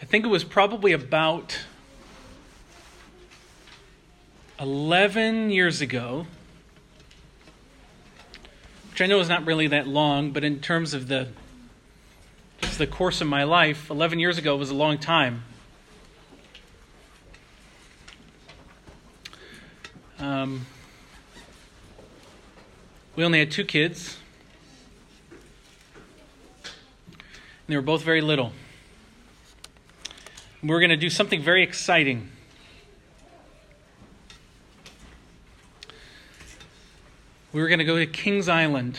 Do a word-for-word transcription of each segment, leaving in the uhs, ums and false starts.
I think it was probably about eleven years ago, which I know is not really that long, but in terms of the just the course of my life, eleven years ago was a long time. Um, we only had two kids, and they were both very little. We were going to do something very exciting. We were going to go to Kings Island.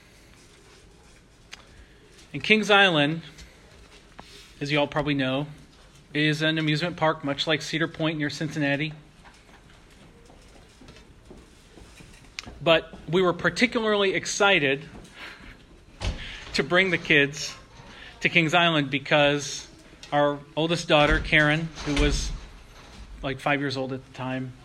And Kings Island, as you all probably know, is an amusement park much like Cedar Point near Cincinnati. But we were particularly excited to bring the kids to Kings Island because our oldest daughter, Karen, who was like five years old at the time,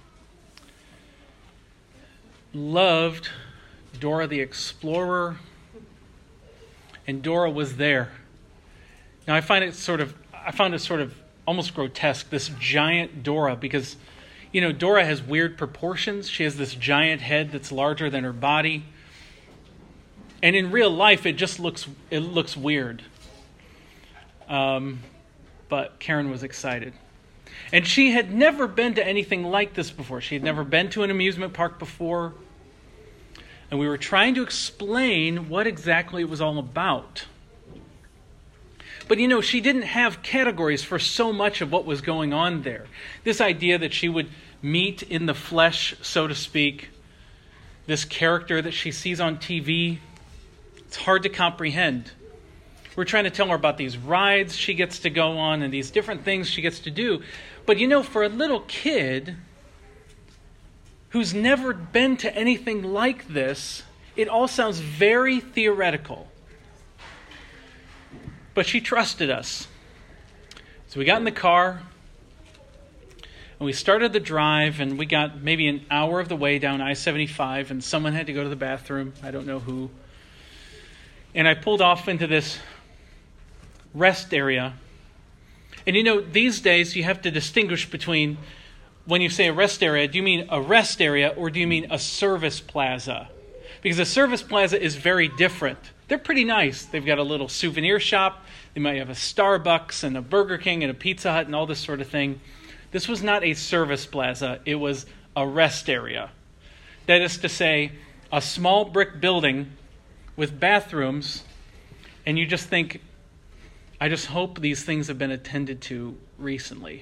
loved Dora the Explorer, and Dora was there. Now I find it sort of, I found it sort of almost grotesque, this giant Dora, because, you know, Dora has weird proportions. She has this giant head that's larger than her body, and in real life, it just looks, it looks weird. Um, but Karen was excited. And she had never been to anything like this before. She had never been to an amusement park before. And we were trying to explain what exactly it was all about. But, you know, she didn't have categories for so much of what was going on there. This idea that she would meet in the flesh, so to speak, this character that she sees on T V, it's hard to comprehend. We're trying to tell her about these rides she gets to go on and these different things she gets to do. But, you know, for a little kid who's never been to anything like this, it all sounds very theoretical. But she trusted us. So we got in the car, and we started the drive, and we got maybe an hour of the way down I seventy-five, and someone had to go to the bathroom. I don't know who. And I pulled off into this rest area. And you know, these days you have to distinguish between, when you say a rest area, do you mean a rest area or do you mean a service plaza? Because a service plaza is very different. They're pretty nice. They've got a little souvenir shop. They might have a Starbucks and a Burger King and a Pizza Hut and all this sort of thing. This was not a service plaza. It was a rest area. That is to say, a small brick building with bathrooms, and you just think, I just hope these things have been attended to recently.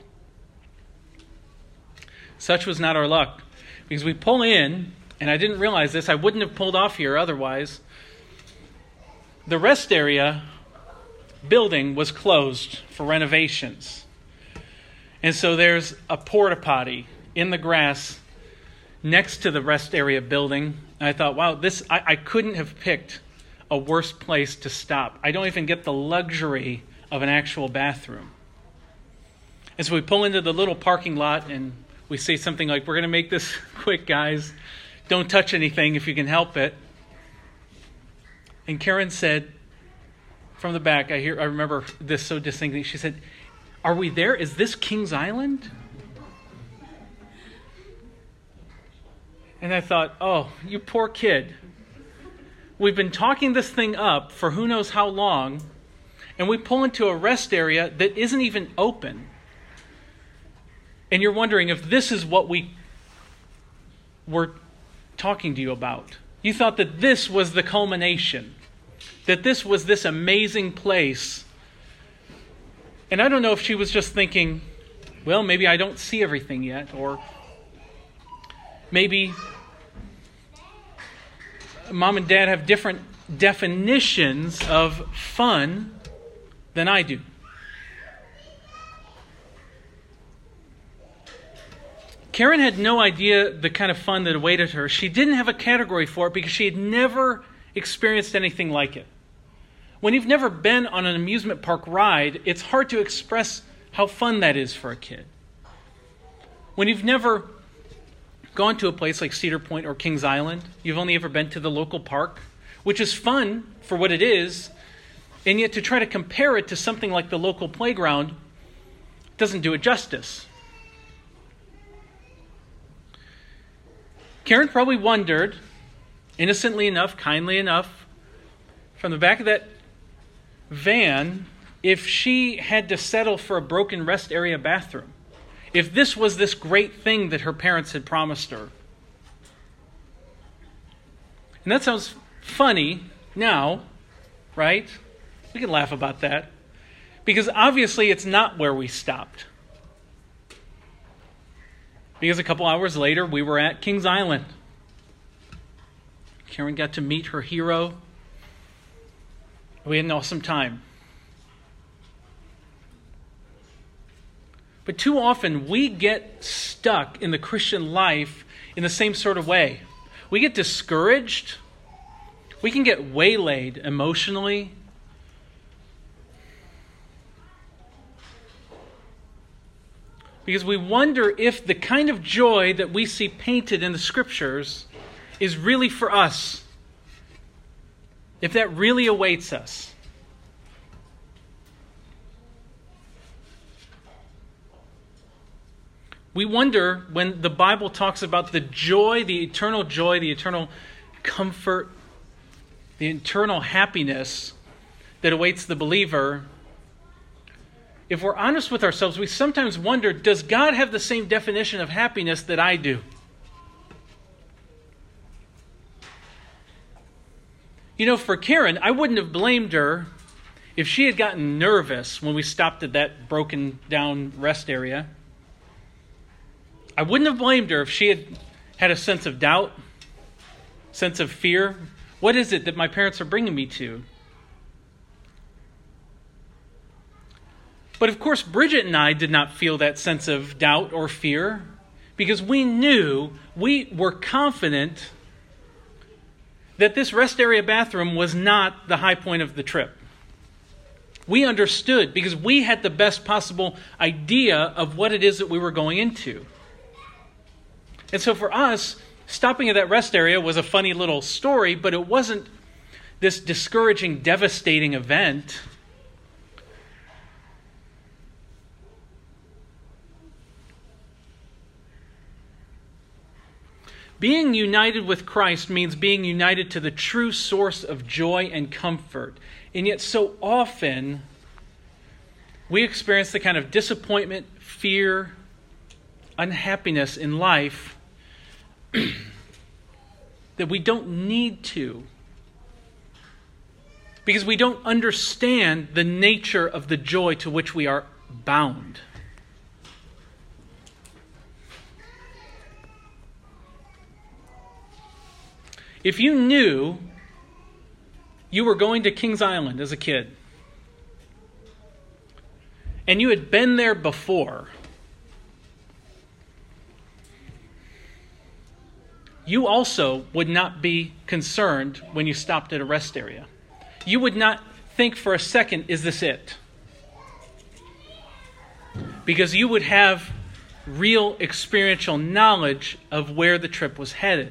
Such was not our luck, because we pull in, and I didn't realize this, I wouldn't have pulled off here otherwise. The rest area building was closed for renovations. And so there's a porta potty in the grass next to the rest area building. And I thought, wow, this I, I couldn't have picked a worse place to stop. I don't even get the luxury of an actual bathroom. And so we pull into the little parking lot and we say something like, we're going to make this quick, guys. Don't touch anything if you can help it. And Karen said, from the back, I hear, I remember this so distinctly. She said, are we there? Is this Kings Island? And I thought, oh, you poor kid. We've been talking this thing up for who knows how long, and we pull into a rest area that isn't even open. And you're wondering if this is what we were talking to you about. You thought that this was the culmination, that this was this amazing place. And I don't know if she was just thinking, well, maybe I don't see everything yet, or maybe Mom and Dad have different definitions of fun than I do. Karen had no idea the kind of fun that awaited her. She didn't have a category for it because she had never experienced anything like it. When you've never been on an amusement park ride, it's hard to express how fun that is for a kid. When you've never gone to a place like Cedar Point or Kings Island, you've only ever been to the local park, which is fun for what it is, and yet to try to compare it to something like the local playground doesn't do it justice. Karen probably wondered, innocently enough, kindly enough, from the back of that van, if she had to settle for a broken rest area bathroom. If this was this great thing that her parents had promised her. And that sounds funny now, right? We can laugh about that. Because obviously it's not where we stopped. Because a couple hours later, we were at Kings Island. Karen got to meet her hero. We had an awesome time. But too often, we get stuck in the Christian life in the same sort of way. We get discouraged. We can get waylaid emotionally. Because we wonder if the kind of joy that we see painted in the Scriptures is really for us. If that really awaits us. We wonder when the Bible talks about the joy, the eternal joy, the eternal comfort, the eternal happiness that awaits the believer. If we're honest with ourselves, we sometimes wonder, does God have the same definition of happiness that I do? You know, for Karen, I wouldn't have blamed her if she had gotten nervous when we stopped at that broken down rest area. I wouldn't have blamed her if she had had a sense of doubt, sense of fear. What is it that my parents are bringing me to? But of course, Bridget and I did not feel that sense of doubt or fear because we knew, we were confident that this rest area bathroom was not the high point of the trip. We understood because we had the best possible idea of what it is that we were going into. And so for us, stopping at that rest area was a funny little story, but it wasn't this discouraging, devastating event. Being united with Christ means being united to the true source of joy and comfort. And yet so often, we experience the kind of disappointment, fear, unhappiness in life that we don't need to. Because we don't understand the nature of the joy to which we are bound. If you knew you were going to Kings Island as a kid, and you had been there before, you also would not be concerned when you stopped at a rest area. You would not think for a second, is this it? Because you would have real experiential knowledge of where the trip was headed.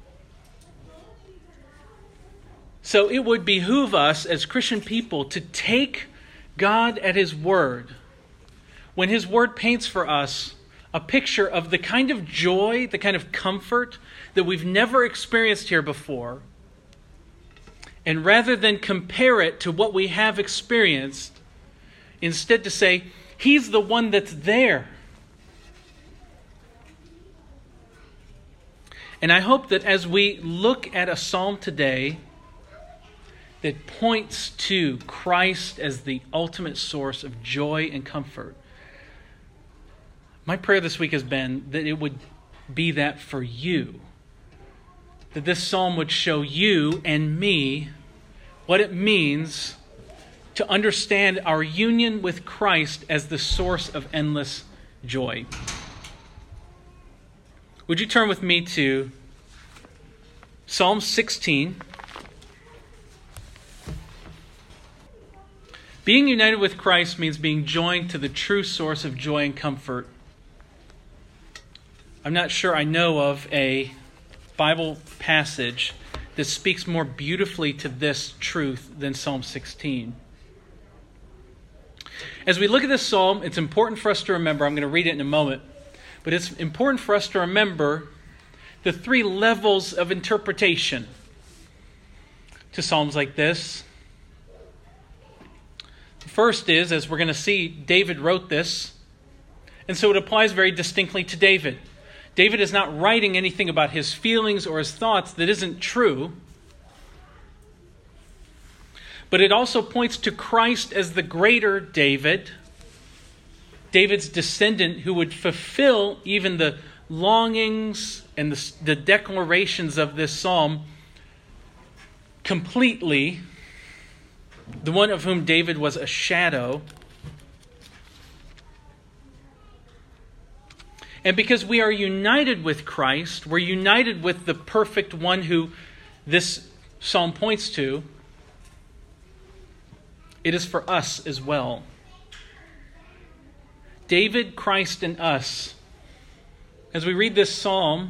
So it would behoove us as Christian people to take God at His word when His word paints for us a picture of the kind of joy, the kind of comfort that we've never experienced here before. And rather than compare it to what we have experienced, instead to say, He's the one that's there. And I hope that as we look at a psalm today that points to Christ as the ultimate source of joy and comfort, my prayer this week has been that it would be that for you. That this psalm would show you and me what it means to understand our union with Christ as the source of endless joy. Would you turn with me to Psalm sixteen? Being united with Christ means being joined to the true source of joy and comfort. I'm not sure I know of a Bible passage that speaks more beautifully to this truth than Psalm sixteen. As we look at this psalm, it's important for us to remember, I'm going to read it in a moment, but it's important for us to remember the three levels of interpretation to psalms like this. The first is, as we're going to see, David wrote this, and so it applies very distinctly to David. David is not writing anything about his feelings or his thoughts that isn't true, but it also points to Christ as the greater David, David's descendant who would fulfill even the longings and the, the declarations of this psalm completely, the one of whom David was a shadow. And because we are united with Christ, we're united with the perfect one who this psalm points to, it is for us as well. David, Christ, and us. As we read this psalm,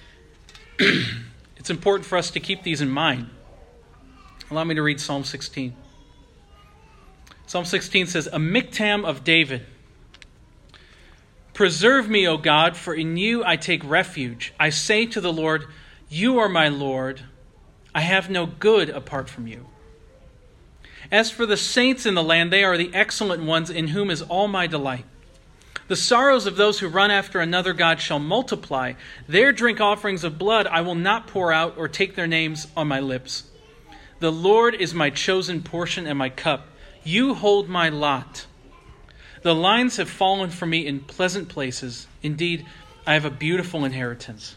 it's important for us to keep these in mind. Allow me to read Psalm sixteen. Psalm sixteen says, "A miktam of David. Preserve me, O God, for in you I take refuge. I say to the Lord, you are my Lord. I have no good apart from you. As for the saints in the land, they are the excellent ones in whom is all my delight. The sorrows of those who run after another God shall multiply. Their drink offerings of blood I will not pour out or take their names on my lips. The Lord is my chosen portion and my cup. You hold my lot. The lines have fallen for me in pleasant places. Indeed, I have a beautiful inheritance.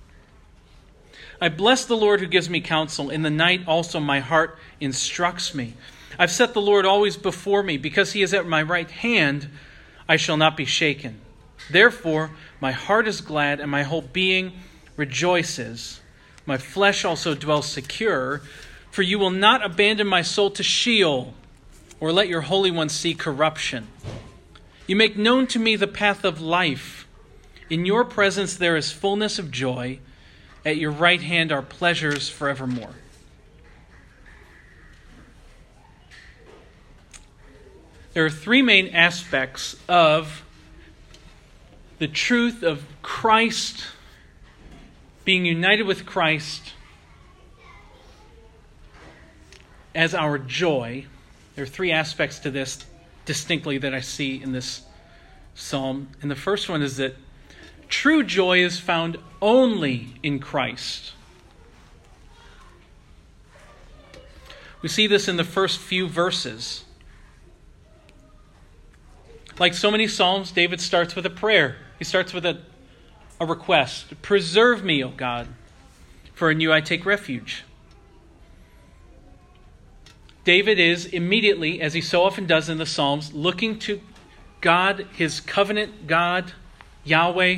I bless the Lord who gives me counsel. In the night also my heart instructs me. I've set the Lord always before me. Because he is at my right hand, I shall not be shaken. Therefore, my heart is glad and my whole being rejoices. My flesh also dwells secure. For you will not abandon my soul to Sheol, or let your Holy One see corruption. You make known to me the path of life. In your presence there is fullness of joy. At your right hand are pleasures forevermore." There are three main aspects of the truth of Christ, being united with Christ as our joy. There are three aspects to this distinctly that I see in this psalm. And the first one is that true joy is found only in Christ. We see this in the first few verses. Like so many psalms, David starts with a prayer. He starts with a, a request. Preserve me, O God, for in you I take refuge. David is immediately, as he so often does in the Psalms, looking to God, his covenant God, Yahweh,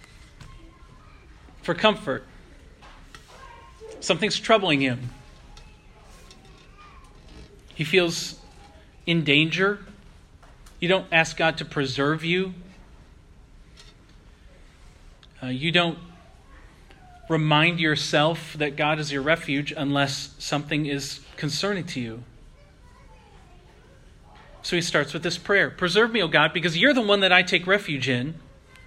for comfort. Something's troubling him. He feels in danger. You don't ask God to preserve you. Uh, you don't remind yourself that God is your refuge unless something is concerning to you. So he starts with this prayer. Preserve me, O God, because you're the one that I take refuge in. And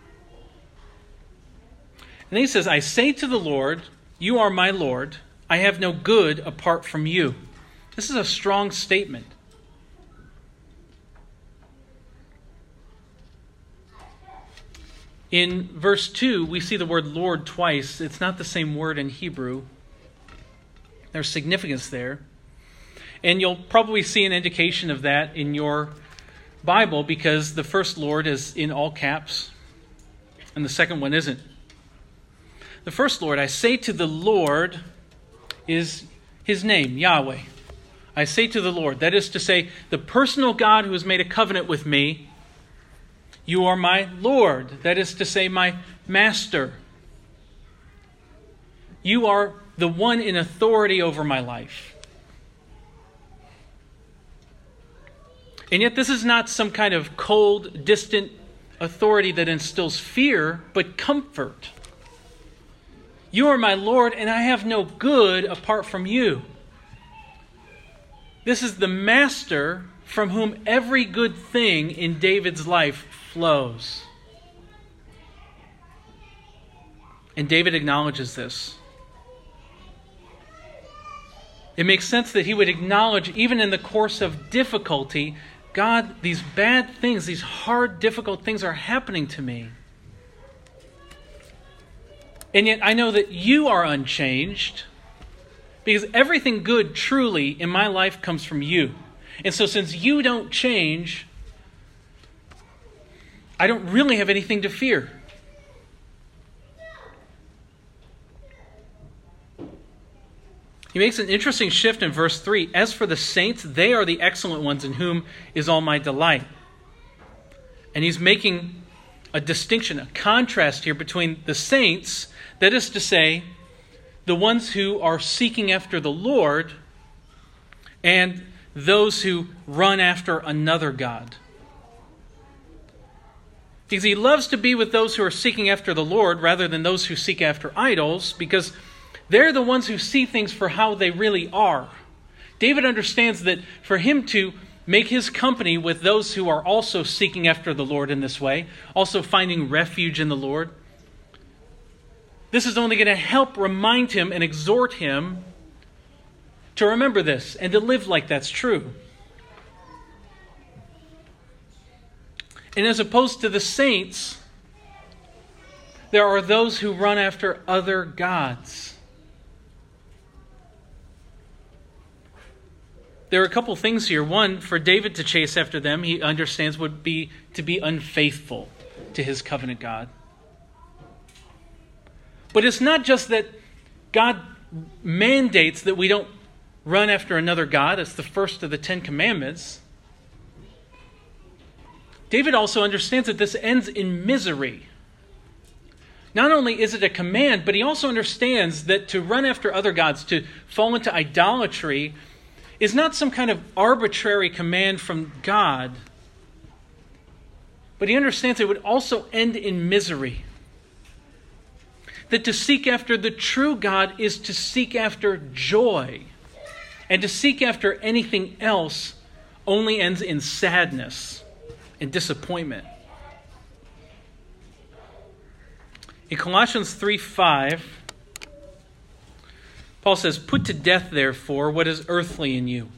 then he says, I say to the Lord, you are my Lord. I have no good apart from you. This is a strong statement. In verse two, we see the word Lord twice. It's not the same word in Hebrew. There's significance there. And you'll probably see an indication of that in your Bible because the first Lord is in all caps and the second one isn't. The first Lord, I say to the Lord, is his name, Yahweh. I say to the Lord, that is to say, the personal God who has made a covenant with me, you are my Lord. That is to say, my master. You are the one in authority over my life. And yet this is not some kind of cold, distant authority that instills fear, but comfort. You are my Lord, and I have no good apart from you. This is the master from whom every good thing in David's life flows. And David acknowledges this. It makes sense that he would acknowledge, even in the course of difficulty, God, these bad things, these hard, difficult things are happening to me. And yet I know that you are unchanged, because everything good truly in my life comes from you. And so since you don't change, I don't really have anything to fear. He makes an interesting shift in verse three. As for the saints, they are the excellent ones in whom is all my delight. And he's making a distinction, a contrast here between the saints, that is to say, the ones who are seeking after the Lord, and those who run after another god. Because he loves to be with those who are seeking after the Lord rather than those who seek after idols, because they're the ones who see things for how they really are. David understands that for him to make his company with those who are also seeking after the Lord in this way, also finding refuge in the Lord, this is only going to help remind him and exhort him to remember this and to live like that's true. And as opposed to the saints, there are those who run after other gods. There are a couple things here. One, for David to chase after them, he understands would be to be unfaithful to his covenant God. But it's not just that God mandates that we don't run after another god. It's the first of the Ten Commandments. David also understands that this ends in misery. Not only is it a command, but he also understands that to run after other gods, to fall into idolatry, is not some kind of arbitrary command from God. But he understands it would also end in misery. That to seek after the true God is to seek after joy. And to seek after anything else only ends in sadness and disappointment. In Colossians three five, Paul says, "Put to death, therefore, what is earthly in you.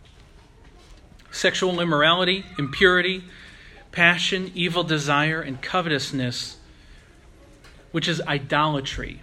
Sexual immorality, impurity, passion, evil desire, and covetousness, which is idolatry."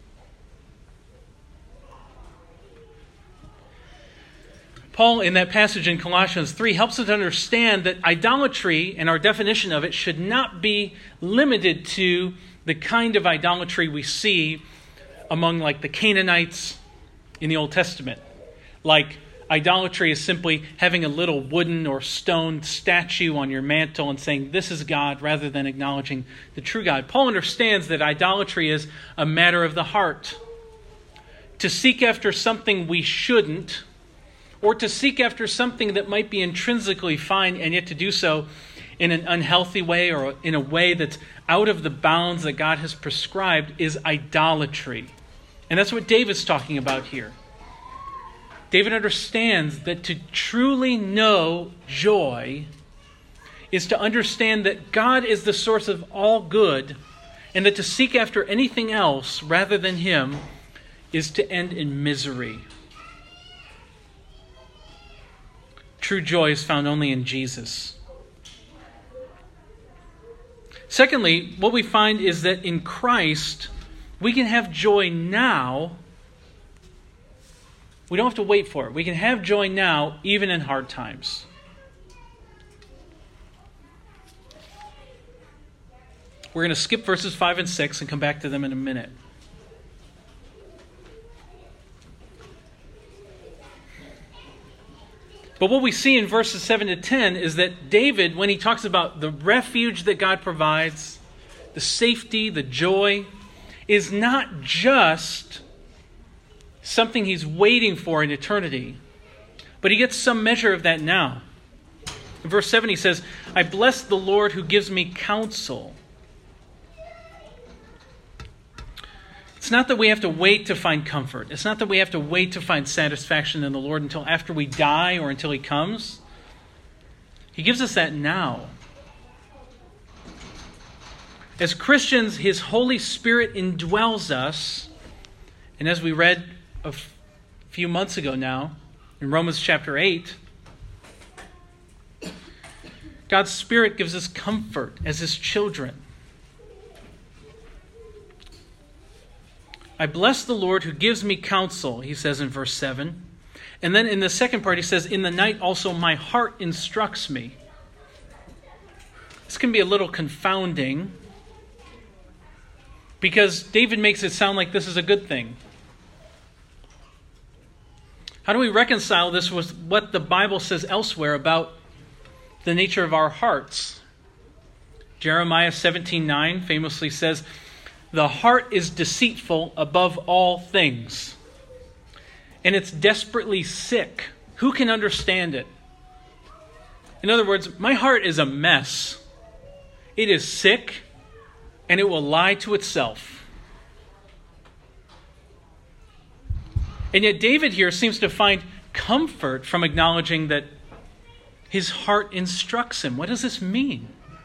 Paul, in that passage in Colossians three, helps us to understand that idolatry, and our definition of it, should not be limited to the kind of idolatry we see among like the Canaanites in the Old Testament. Like idolatry is simply having a little wooden or stone statue on your mantle and saying, "This is God," rather than acknowledging the true God. Paul understands that idolatry is a matter of the heart. To seek after something we shouldn't, or to seek after something that might be intrinsically fine and yet to do so in an unhealthy way or in a way that's out of the bounds that God has prescribed, is idolatry. And that's what David's talking about here. David understands that to truly know joy is to understand that God is the source of all good, and that to seek after anything else rather than Him is to end in misery. True joy is found only in Jesus. Secondly, what we find is that in Christ, we can have joy now. We don't have to wait for it. We can have joy now, even in hard times. We're going to skip verses five and six and come back to them in a minute. But what we see in verses seven to ten is that David, when he talks about the refuge that God provides, the safety, the joy, is not just something he's waiting for in eternity, but he gets some measure of that now. In verse seven he says, "I bless the Lord who gives me counsel." It's not that we have to wait to find comfort. It's not that we have to wait to find satisfaction in the Lord until after we die or until He comes. He gives us that now. As Christians, His Holy Spirit indwells us. And as we read a f- few months ago now, in Romans chapter eight, God's Spirit gives us comfort as His children. I bless the Lord who gives me counsel, he says in verse seven. And then in the second part he says, in the night also my heart instructs me. This can be a little confounding because David makes it sound like this is a good thing. How do we reconcile this with what the Bible says elsewhere about the nature of our hearts? Jeremiah seventeen nine famously says, the heart is deceitful above all things, and it's desperately sick. Who can understand it? In other words, my heart is a mess. It is sick, and it will lie to itself. And yet David here seems to find comfort from acknowledging that his heart instructs him. What does this mean?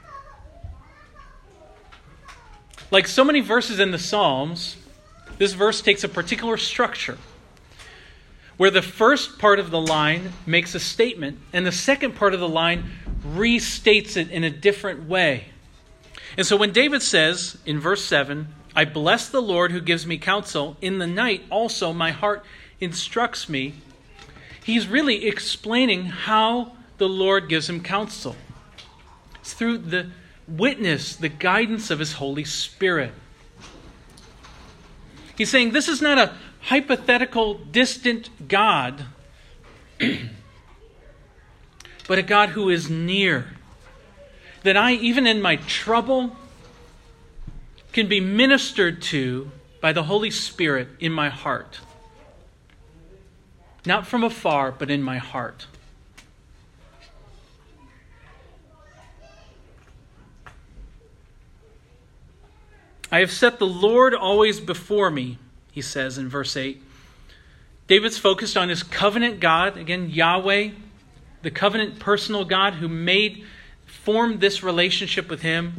Like so many verses in the Psalms, this verse takes a particular structure where the first part of the line makes a statement and the second part of the line restates it in a different way. And so when David says in verse seven, I bless the Lord who gives me counsel, in the night also my heart instructs me, he's really explaining how the Lord gives him counsel. It's through the witness, the guidance of His Holy Spirit. He's saying this is not a hypothetical, distant God, but a God who is near. That I, even in my trouble, can be ministered to by the Holy Spirit in my heart. Not from afar, but in my heart. I have set the Lord always before me, he says in verse eight. David's focused on his covenant God, again, Yahweh, the covenant personal God who made, formed this relationship with him.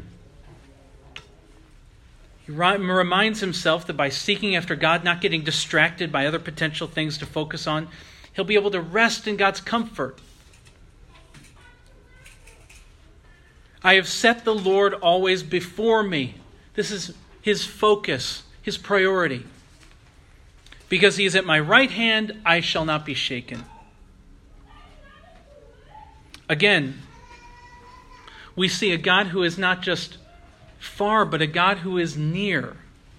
He reminds himself that by seeking after God, not getting distracted by other potential things to focus on, he'll be able to rest in God's comfort. I have set the Lord always before me. This is his focus, his priority. Because he is at my right hand, I shall not be shaken. Again, we see a God who is not just far, but a God who is near.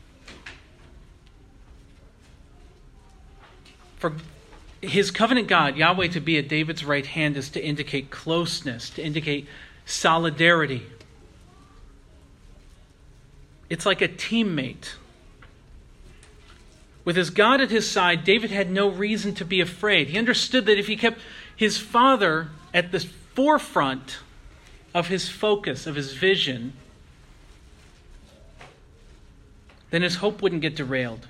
For his covenant God, Yahweh, to be at David's right hand is to indicate closeness, to indicate solidarity. It's like a teammate. With his God at his side, David had no reason to be afraid. He understood that if he kept his father at the forefront of his focus, of his vision, then his hope wouldn't get derailed.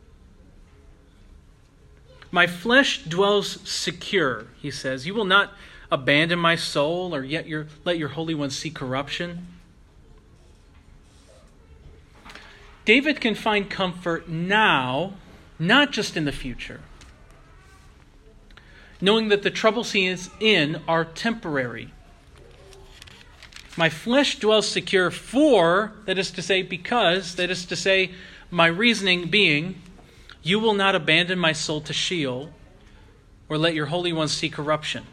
My flesh dwells secure, he says. You will not abandon my soul or yet your, let your Holy One see corruption. David can find comfort now, not just in the future, knowing that the troubles he is in are temporary. My flesh dwells secure for, that is to say, because, that is to say, my reasoning being, you will not abandon my soul to Sheol or let your Holy One see corruption.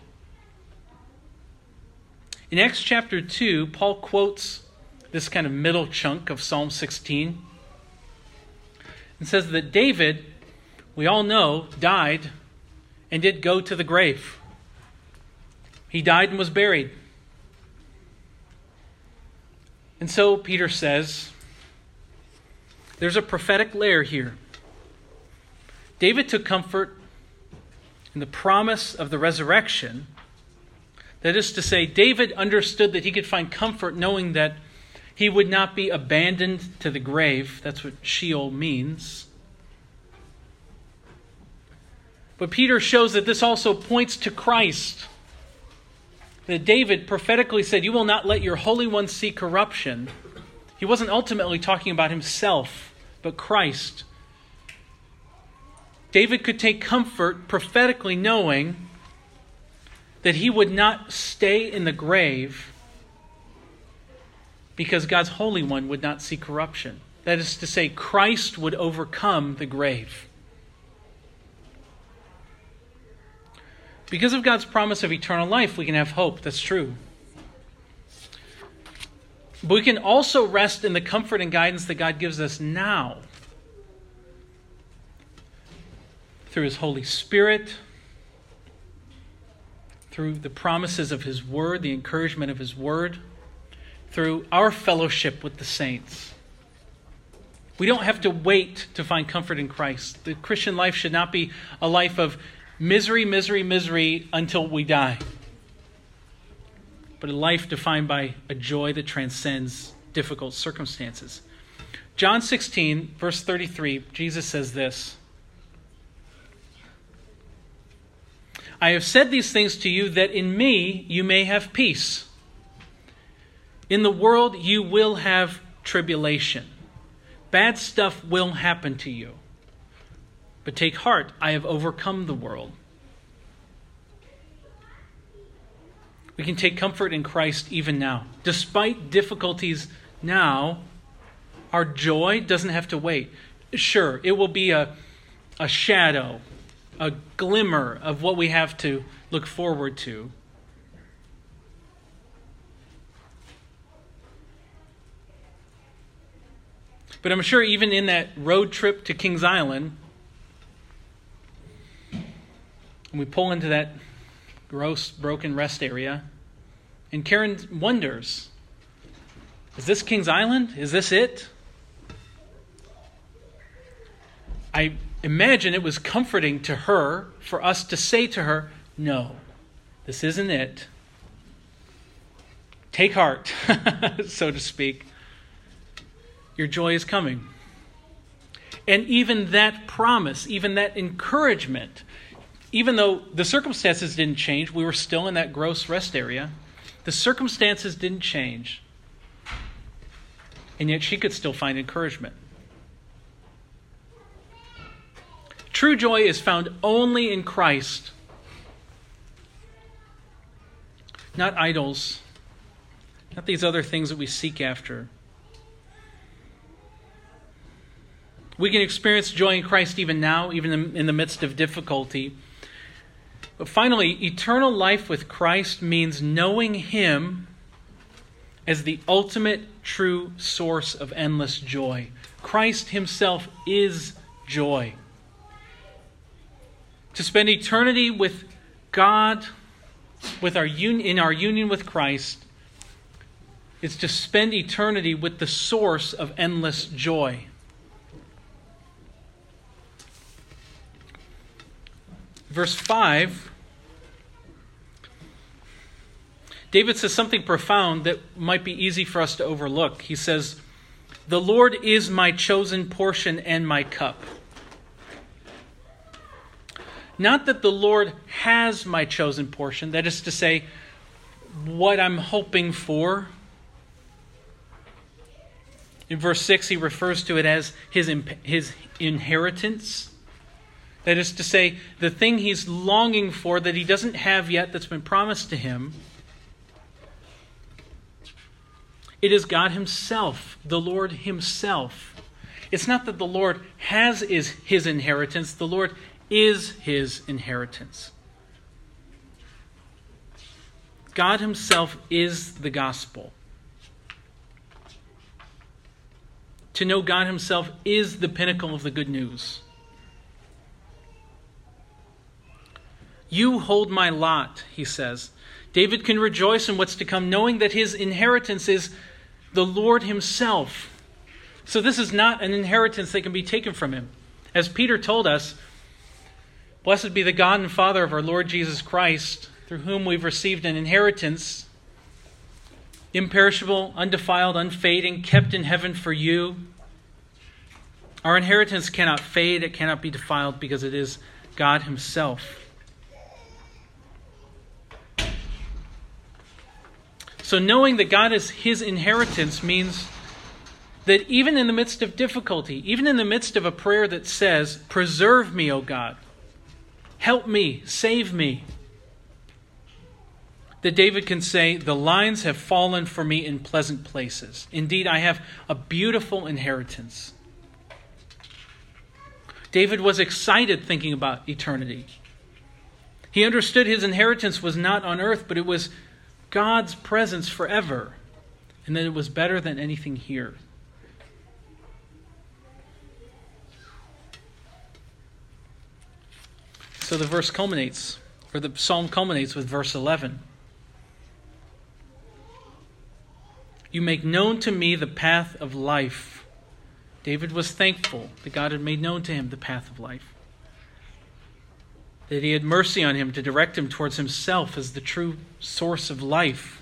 In Acts chapter two, Paul quotes this kind of middle chunk of Psalm sixteen and says that David, we all know, died and did go to the grave. He died and was buried. And so Peter says, there's a prophetic layer here. David took comfort in the promise of the resurrection. That is to say, David understood that he could find comfort knowing that he would not be abandoned to the grave. That's what Sheol means. But Peter shows that this also points to Christ. that David prophetically said, "You will not let your Holy One see corruption," he wasn't ultimately talking about himself, but Christ. David could take comfort prophetically knowing that he would not stay in the grave because God's Holy One would not see corruption. That is to say, Christ would overcome the grave. Because of God's promise of eternal life, we can have hope. That's true. But we can also rest in the comfort and guidance that God gives us now through His Holy Spirit, through the promises of His Word, the encouragement of His Word, through our fellowship with the saints. We don't have to wait to find comfort in Christ. The Christian life should not be a life of misery, misery, misery until we die, but a life defined by a joy that transcends difficult circumstances. John sixteen, verse thirty-three, Jesus says this, "I have said these things to you that in me you may have peace. In the world you will have tribulation. Bad stuff will happen to you. But take heart, I have overcome the world." We can take comfort in Christ even now. Despite difficulties now, our joy doesn't have to wait. Sure, it will be a, a shadow, a glimmer of what we have to look forward to. But I'm sure even in that road trip to Kings Island, and we pull into that gross, broken rest area, and Karen wonders, is this Kings Island? Is this it? I imagine it was comforting to her for us to say to her, no, this isn't it. Take heart, so to speak. Your joy is coming. And even that promise, even that encouragement, even though the circumstances didn't change, we were still in that gross rest area. The circumstances didn't change. And yet she could still find encouragement. True joy is found only in Christ. Not idols. Not these other things that we seek after. We can experience joy in Christ even now, even in the midst of difficulty. But finally, eternal life with Christ means knowing Him as the ultimate true source of endless joy. Christ Himself is joy. To spend eternity with God, with our un- in our union with Christ, is to spend eternity with the source of endless joy. Verse five, David says something profound that might be easy for us to overlook. He says, "The Lord is my chosen portion and my cup." Not that the Lord has my chosen portion, that is to say, what I'm hoping for. In verse six, he refers to it as his, his inheritance. That is to say, the thing he's longing for that he doesn't have yet that's been promised to him. It is God Himself, the Lord Himself. It's not that the Lord has is His inheritance. The Lord is His inheritance. God Himself is the gospel. To know God Himself is the pinnacle of the good news. You hold my lot, he says. David can rejoice in what's to come, knowing that his inheritance is the Lord Himself. So this is not an inheritance that can be taken from Him. As Peter told us, blessed be the God and Father of our Lord Jesus Christ, through whom we've received an inheritance, imperishable, undefiled, unfading, kept in heaven for you. Our inheritance cannot fade, it cannot be defiled, because it is God Himself. So knowing that God is his inheritance means that even in the midst of difficulty, even in the midst of a prayer that says, "Preserve me, O God, help me, save me," that David can say, "The lines have fallen for me in pleasant places. Indeed, I have a beautiful inheritance." David was excited thinking about eternity. He understood his inheritance was not on earth, but it was God's presence forever, and that it was better than anything here. So the verse culminates, or the psalm culminates with verse eleven. "You make known to me the path of life." David was thankful that God had made known to him the path of life, that he had mercy on him to direct him towards himself as the true source of life.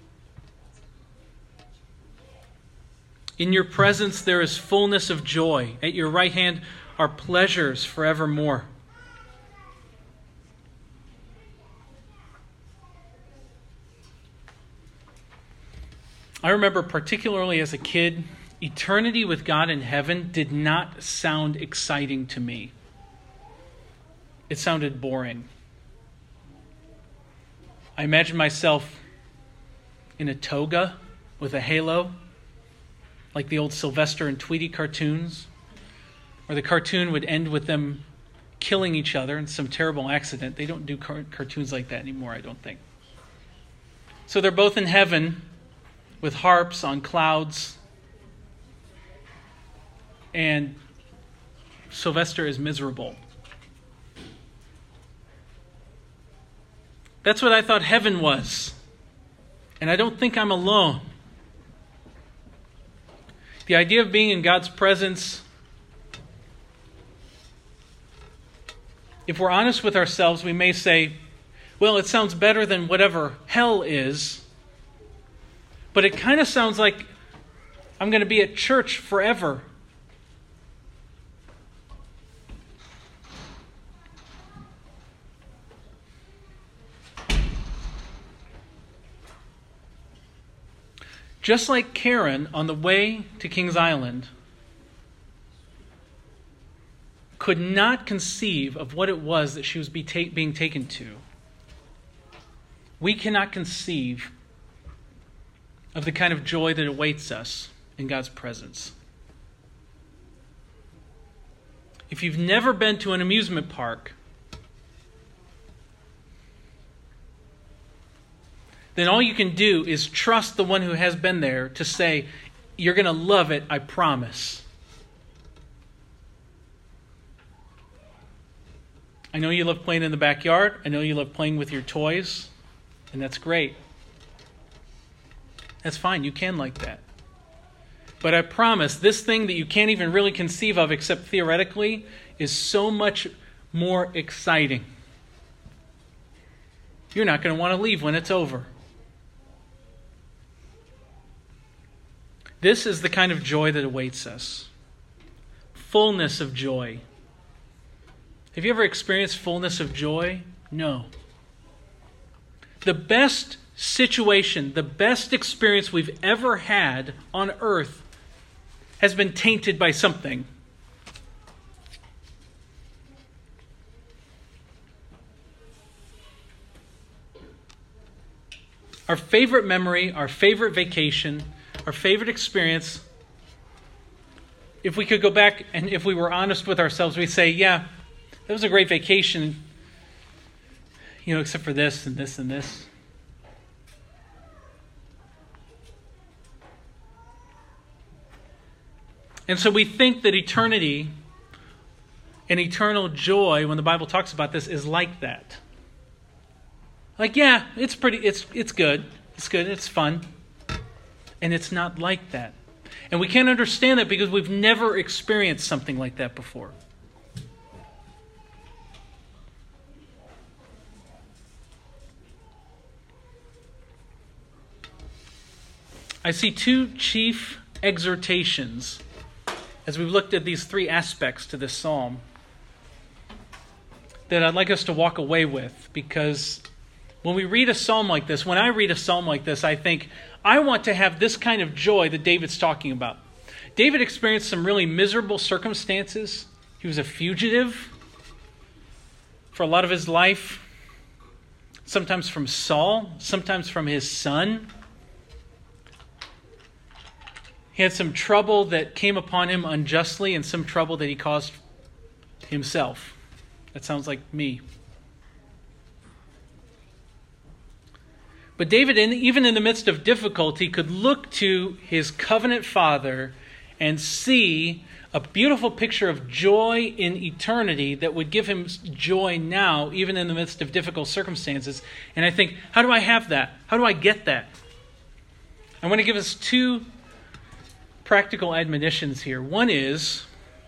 "In your presence there is fullness of joy. At your right hand are pleasures forevermore." I remember particularly as a kid, eternity with God in heaven did not sound exciting to me. It sounded boring. I imagined myself in a toga with a halo, like the old Sylvester and Tweety cartoons, where the cartoon would end with them killing each other in some terrible accident. They don't do car- cartoons like that anymore, I don't think. So they're both in heaven with harps on clouds, and Sylvester is miserable. That's what I thought heaven was. And I don't think I'm alone. The idea of being in God's presence, if we're honest with ourselves, we may say, well, it sounds better than whatever hell is, but it kind of sounds like I'm going to be at church forever. Just like Karen on the way to Kings Island could not conceive of what it was that she was be ta- being taken to, we cannot conceive of the kind of joy that awaits us in God's presence. If you've never been to an amusement park, then all you can do is trust the one who has been there to say, you're going to love it, I promise. I know you love playing in the backyard. I know you love playing with your toys, and that's great. That's fine, you can like that. But I promise, this thing that you can't even really conceive of except theoretically is so much more exciting. You're not going to want to leave when it's over. This is the kind of joy that awaits us. Fullness of joy. Have you ever experienced fullness of joy? No. The best situation, the best experience we've ever had on earth has been tainted by something. Our favorite memory, our favorite vacation, our favorite experience, if we could go back and if we were honest with ourselves, we'd say, yeah, that was a great vacation, you know, except for this and this and this. And so we think that eternity and eternal joy, when the Bible talks about this, is like that. Like, yeah, it's pretty, it's it's good. It's good, it's fun. And it's not like that. And we can't understand that because we've never experienced something like that before. I see two chief exhortations as we've looked at these three aspects to this psalm that I'd like us to walk away with, because When we read a psalm like this, when I read a psalm like this, I think, I want to have this kind of joy that David's talking about. David experienced some really miserable circumstances. He was a fugitive for a lot of his life, sometimes from Saul, sometimes from his son. He had some trouble that came upon him unjustly and some trouble that he caused himself. That sounds like me. But David, even in the midst of difficulty, could look to his covenant father and see a beautiful picture of joy in eternity that would give him joy now, even in the midst of difficult circumstances. And I think, how do I have that? How do I get that? I want to give us two practical admonitions here. One is,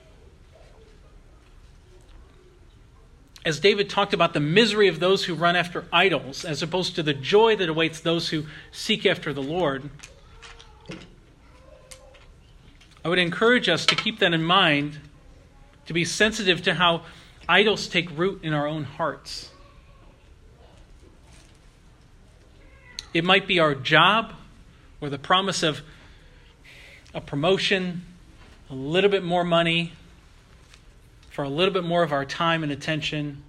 as David talked about the misery of those who run after idols, as opposed to the joy that awaits those who seek after the Lord, I would encourage us to keep that in mind, to be sensitive to how idols take root in our own hearts. It might be our job, or the promise of a promotion, a little bit more money, for a little bit more of our time and attention.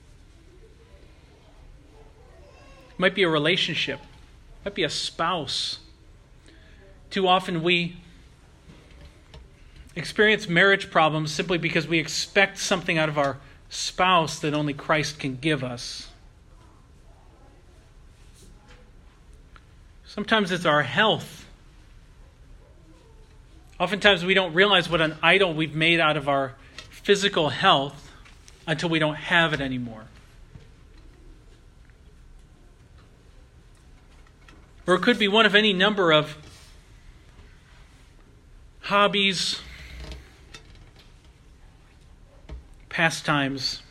It might be a relationship. It might be a spouse. Too often we experience marriage problems simply because we expect something out of our spouse that only Christ can give us. Sometimes it's our health. Oftentimes we don't realize what an idol we've made out of our physical health until we don't have it anymore. Or it could be one of any number of hobbies, pastimes,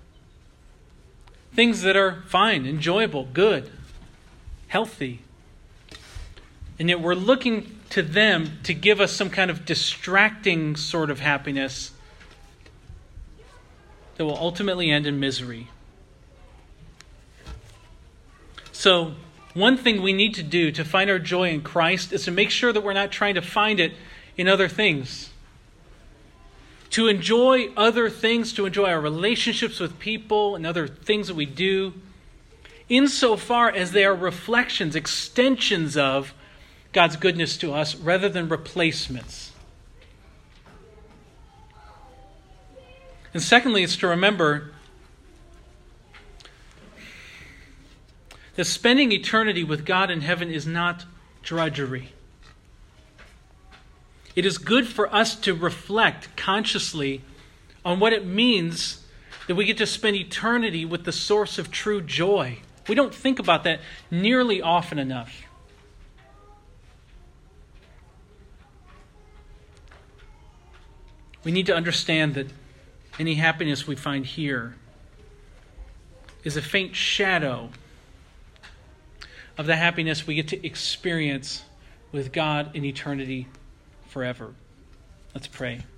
things that are fine, enjoyable, good, healthy. And yet we're looking to them to give us some kind of distracting sort of happiness that will ultimately end in misery. So, one thing we need to do to find our joy in Christ is to make sure that we're not trying to find it in other things. To enjoy other things, to enjoy our relationships with people and other things that we do, insofar as they are reflections, extensions of God's goodness to us, rather than replacements. And secondly, it's to remember that spending eternity with God in heaven is not drudgery. It is good for us to reflect consciously on what it means that we get to spend eternity with the source of true joy. We don't think about that nearly often enough. We need to understand that any happiness we find here is a faint shadow of the happiness we get to experience with God in eternity forever. Let's pray.